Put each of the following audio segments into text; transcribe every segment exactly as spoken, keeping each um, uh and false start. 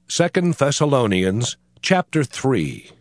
Second Thessalonians chapter three.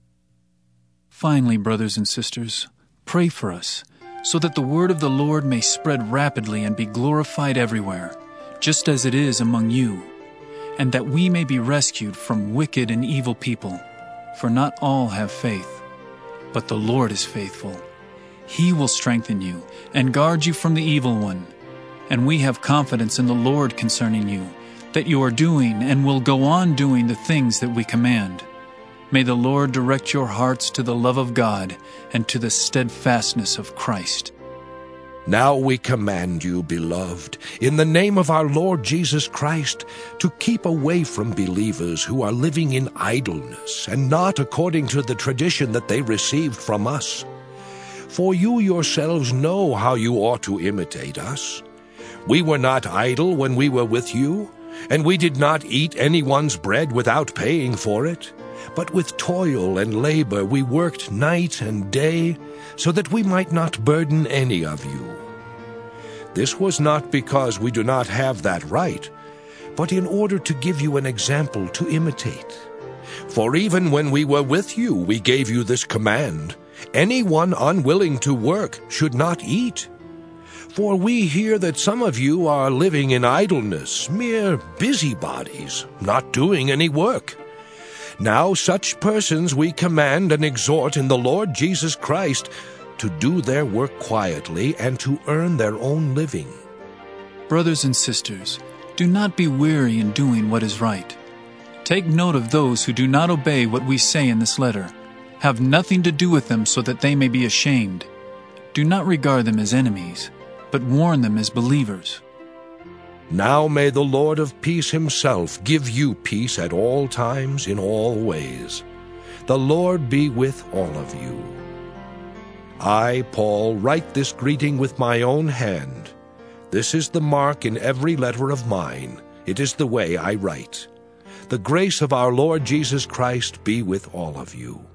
Finally, brothers and sisters, pray for us, so that the word of the Lord may spread rapidly and be glorified everywhere, just as it is among you, and that we may be rescued from wicked and evil people. For not all have faith, but the Lord is faithful. He will strengthen you and guard you from the evil one. And we have confidence in the Lord concerning you, that you are doing and will go on doing the things that we command. May the Lord direct your hearts to the love of God and to the steadfastness of Christ. Now we command you, beloved, in the name of our Lord Jesus Christ, to keep away from believers who are living in idleness and not according to the tradition that they received from us. For you yourselves know how you ought to imitate us. We were not idle when we were with you, and we did not eat anyone's bread without paying for it. But with toil and labor we worked night and day, so that we might not burden any of you. This was not because we do not have that right, but in order to give you an example to imitate. For even when we were with you, we gave you this command: anyone unwilling to work should not eat. For we hear that some of you are living in idleness, mere busybodies, not doing any work. Now such persons we command and exhort in the Lord Jesus Christ to do their work quietly and to earn their own living. Brothers and sisters, do not be weary in doing what is right. Take note of those who do not obey what we say in this letter. Have nothing to do with them so that they may be ashamed. Do not regard them as enemies, but warn them as believers. Now may the Lord of peace himself give you peace at all times in all ways. The Lord be with all of you. I, Paul, write this greeting with my own hand. This is the mark in every letter of mine. It is the way I write. The grace of our Lord Jesus Christ be with all of you.